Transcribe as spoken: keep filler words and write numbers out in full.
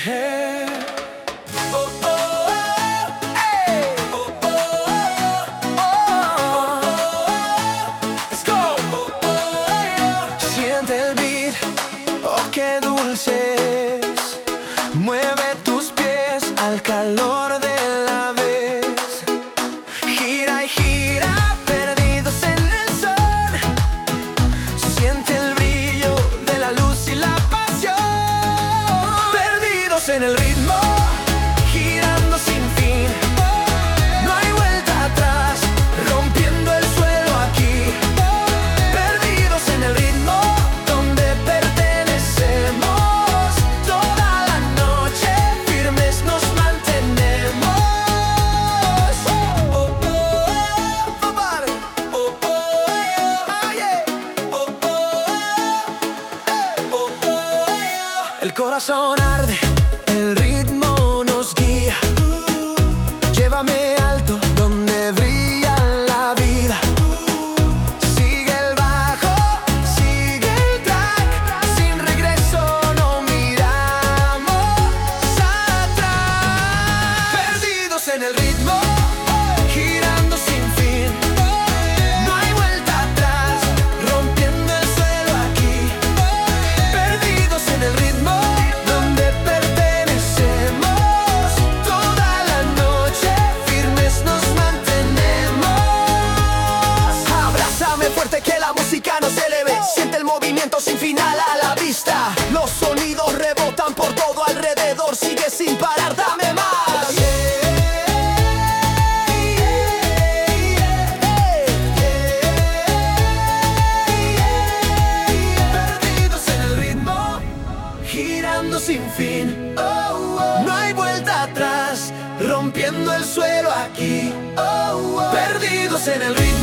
Hey. Oh, oh, oh, hey. Oh, oh, oh, oh, oh. Let's go. Oh, oh, oh. Siente el beat, oh qué dulce es. Mueve tus pies al calor de la vez. Gira y gira, perdidos en el sol. Siente el brillo de la luz y la pasión. Perdidos en el ritmo, girando sin fin. No hay vuelta atrás, rompiendo el suelo aquí. Perdidos en el ritmo, donde pertenecemos. Toda la noche firmes nos mantenemos. Oh, oh, oh, oh, body. Oh, oh, oh, yeah. Oh, oh, oh, oh, oh. El corazón arde, el ritmo nos guía. Llévame alto donde brilla la vida. Sigue el bajo, sigue el track. Sin regreso no miramos atrás. Perdidos en el ritmo, girando sin fin. No hay vuelta atrás, rompiendo el suelo aquí. Perdidos en el ritmo, donde pertenecemos. Toda la noche firmes nos mantenemos. Abrázame fuerte que la música nos eleve. Siente el movimiento sin final a la vista. Los sonidos rebotan por todo alrededor. Sigue sin parar, dame más. Perdidos en el ritmo, girando sin fin. Oh, oh. No hay vuelta atrás, rompiendo el suelo aquí. Oh, oh. Perdidos en el ritmo.